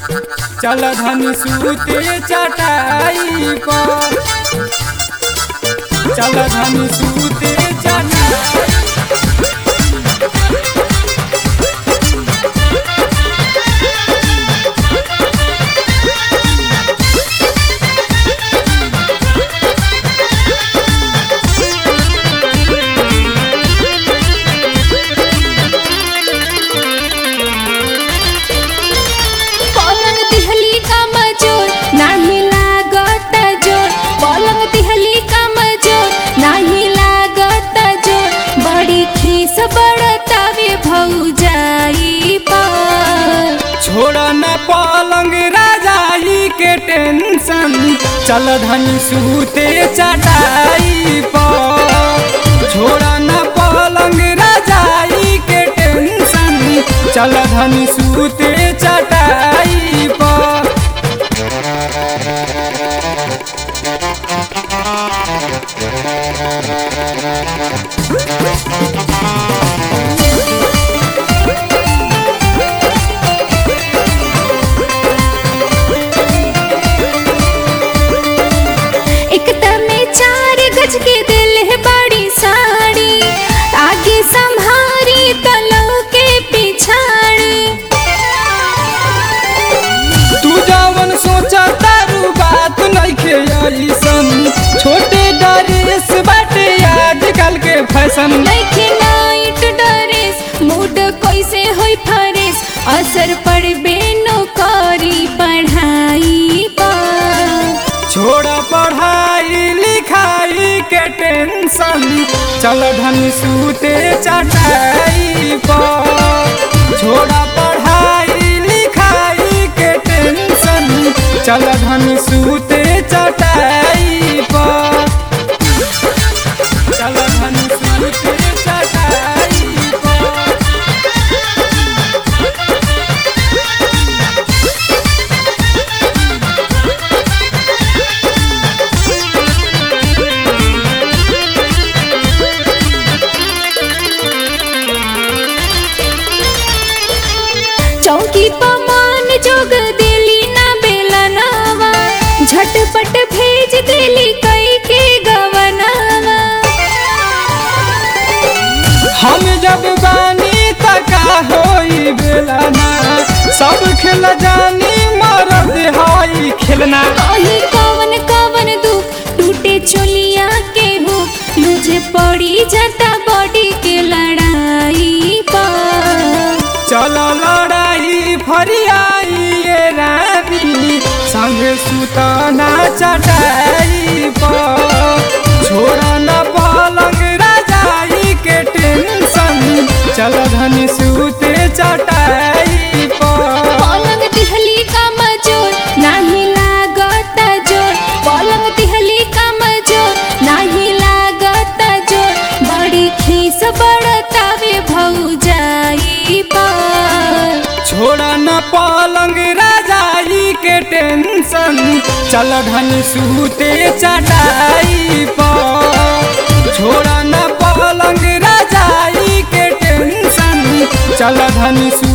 चल धनी सूते चटाई पर, चल धनी सूते चटाई। छोड़ा न पलंग राजाई के टेंशन, चल धनी सूते चटाई पर। छोड़ा न पलंग राजाई के टेंशन, चल धनी सूते चटाई पर। के दिल है बड़ी साड़ी, आगे संभारी तलों के पिछाड़ी। तू जवन सोचा तारू बात नइखे अइसन, छोटे ड्रेस बाटे आजकल के फैशन। नइखे नाइट ड्रेस, मूड कैसे होई फ्रेश, असर पड़बे न करी पढ़ाई पर। छोड़ा पढ़ाई लिखाई के टेंशन, चल धनी सूते चटाई पर। छोड़ा पढ़ाई लिखाई के टेंशन, चल धनी सूते चटाई पर। चल धनी सूते चटाई पर। चौकी पमान जोग दिली ना बेलनावा, झटपट भेज दिली कई के गवनावा। हम जब बानी तका होई बेलना, सब खेल जानी मरद हाई खेलना। कहीं कवन कवन दुख टूटे चोलिया के हो, मुझे पड़ी जाता बॉडी के लड़ाई पर। चलो लड़ाई फरियाई ये रानी, संग सुतना चटाई पर। छोड़ा न पलंग राजाई के टेंशन, चल धनी सूते चटाई पर। पलंग दिहली का मजोर नाही लागत जोर, पलंग दिहली का मजोर नाही लागत जोर, बड़ी खीस बड़तावे भौजाई पर। छोड़ा न पलंग राजाई के टेंशन, चल धनी सूते चटाई पर। छोड़ा न पलंग राजाई के टेंशन, चल धनी